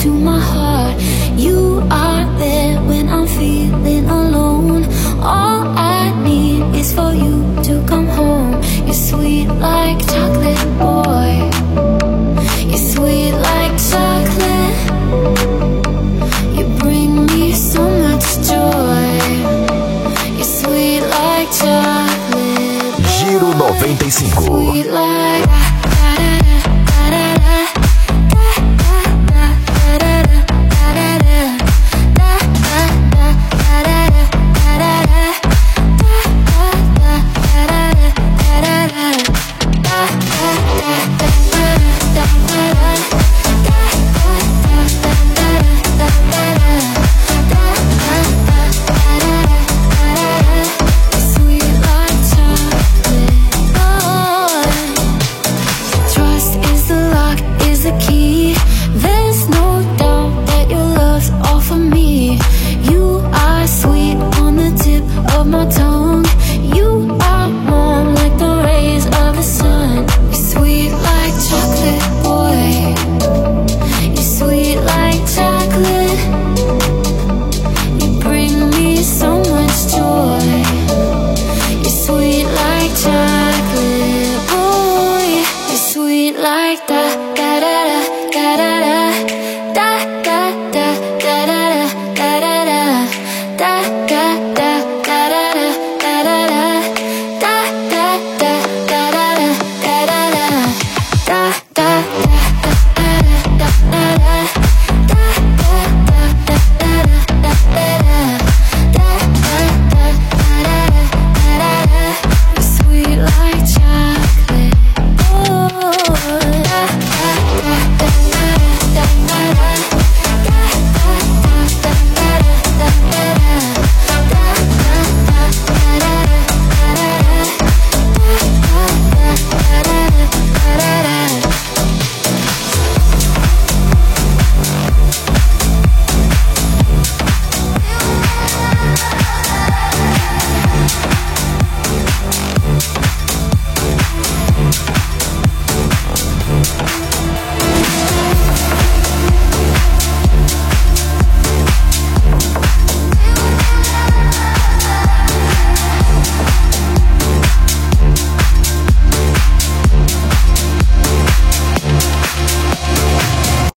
to my heart. You are there when I'm feeling alone. All I need is for you to come home. You're sweet like chocolate, boy. You're sweet like chocolate. You bring me so much joy. You're sweet like chocolate. Giro 95. Sweet like